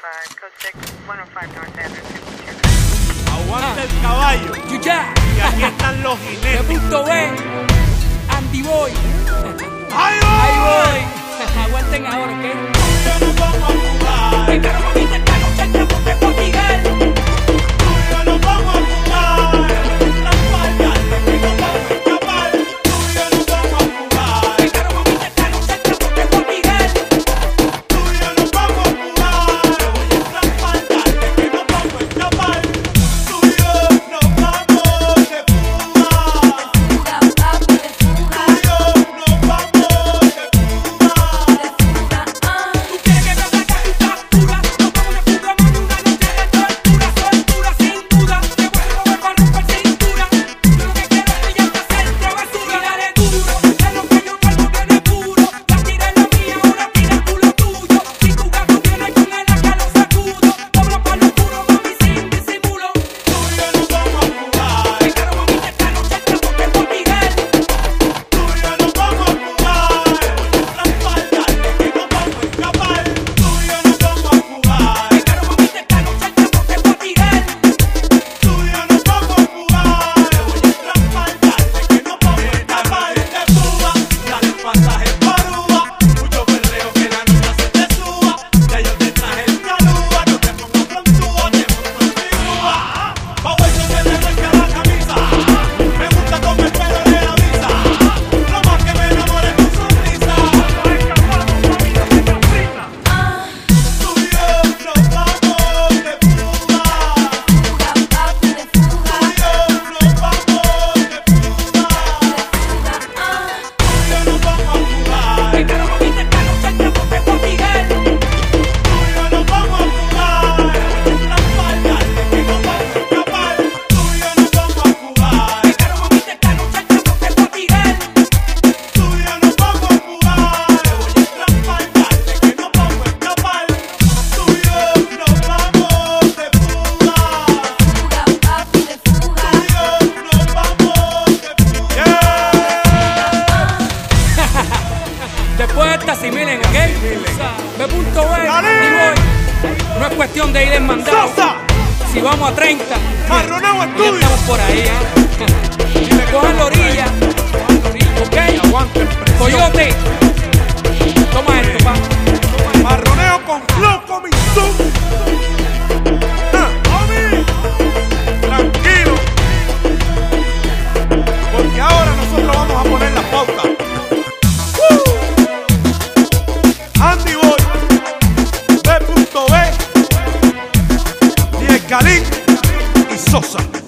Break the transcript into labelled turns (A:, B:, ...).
A: Aguanta el caballo.
B: Yuya.
A: Y aquí están los
B: De
A: jinetes.
B: punto B. Andy Boy.
A: ¡Ahí
B: Ahí
A: voy!
B: voy. Aguanten ahora, ¿ok?
A: Yo no vamos a jugar.
B: El carro mamita esta noche entra porque es por Miguel.
A: Tú y yo no vamos a jugar. Las fallas que no vamos a escapar. Tú y yo no vamos a jugar.
B: El carro mamita esta noche entra porque es por Miguel.
A: Tú y yo no vamos a jugar. Las fallas que no vamos a escapar. Tú y yo nos vamos de fuga.
C: Fuga, papi, de fuga,
A: Tú y yo nos vamos de fuga.
C: de fuga,
B: Tú quieres que me saca tu captura. Nos vamos de fuga, mami, una noche de tortura. Soltura, sin duda. Te voy a mover para romper cintura. Yo lo que quiero es pillarte hacer travesura. Dale duro, de lo que yo vuelvo viene puro. La tira es la mía, ahora tira el culo tuyo. Si tu gato viene con el acá lo sacudo. Cobro para lo puro, mami, sin disimulo.
A: Tú y yo nos vamos a jugar.
B: El carro mamita esta noche entra porque es por Miguel.
A: Tú y yo nos vamos a jugar. Las fallas que no vamos a escapar. Tú y yo nos vamos a jugar.
B: El carro mamita esta noche entra porque es por Miguel.
A: Tú y yo nos vamos a jugar. Las fallas que no vamos a escapar. De Cuba, dale un pasaje por Uva. Mucho perreo que la noche se te suba. Ya yo te traje el calúa. No te pongas frontúa, te monto en mi Cuba. Pa' ver que te arranca la camisa. Me gusta como el pelo le avisa. Lo más que me enamora es tu sonrisa. Tú y yo nos vamos de fuga.
C: fuga, papi, de fuga,
A: Tú y yo nos vamos de fuga. Tú y yo nos vamos a jugar.
B: El carro mamita esta noche entra porque es por Miguel.
A: Tú y yo nos vamos a jugar. Las fallas que no vamos a escapar. Tú y yo nos vamos a jugar.
B: El carro mamita esta noche entra porque es por Miguel.
A: Tú y yo nos vamos a jugar. Las fallas que no vamos a escapar. Tú y yo nos vamos de fuga.
C: fuga, papi, de fuga,
A: Tú y yo nos vamos de fuga.
B: Después de esta asimilen, ¿ok? B punto B,
A: Dale.
B: Andy Boy. No es cuestión de ir en mandado.
A: ¡Sosa!
B: Si vamos a 30,
A: Marroneo
B: ya
A: Estudio.
B: estamos por ahí, ¿eh? Y me cojan la orilla, ¿ok?
A: Aguante el presión.
B: Coyote, toma esto, pa.
A: Marroneo con flow coming soon. Mami, tranquilo. Porque ahora nosotros vamos a poner la pauta. Andy Boy, B.B, Diez Galín y Sosa.